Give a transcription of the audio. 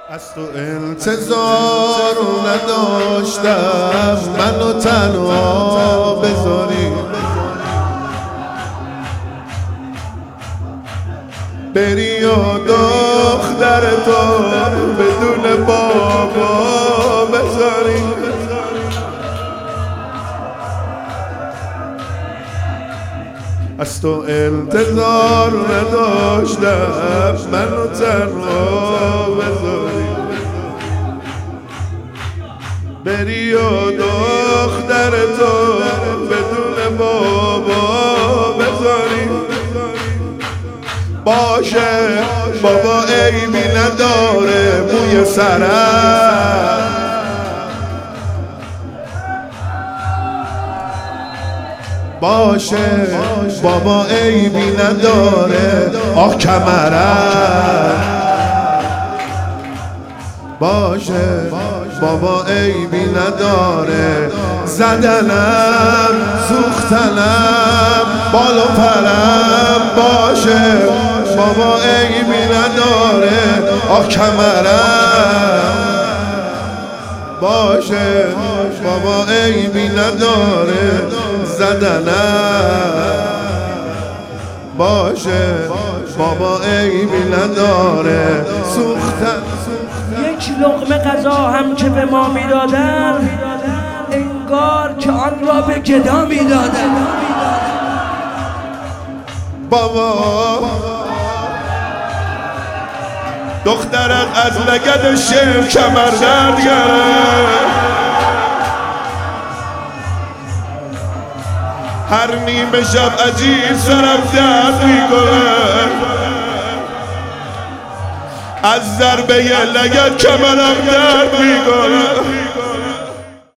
از تو انتظار نداشتم منو تنها بذاری، بری و دختر تو بدون بابا بذاری. از تو انتظار نداشتم منو تنها بذاری، بری و دختر تو بدون بابا بذاری. باشه بابا عیبی نداره موی سرم، باشه بابا عیبی نداره آه کمرم، باشه بابا عیبی نداره زدنم سوختنم بال و پرم، باشه بابا عیبی نداره آه کمرم، باشه بابا عیبی نداره زدنم، باشه بابا عیبی نداره سوختن. یک لقمه غذا هم که به ما میدادن انگار که آن را به گدا میدادن. بابا دخترت از لگد شیر کمر درد گرفت، هر نیمه شب عجیب سرم درد میکنه، از ضربه لگد کمرم درد میکنه.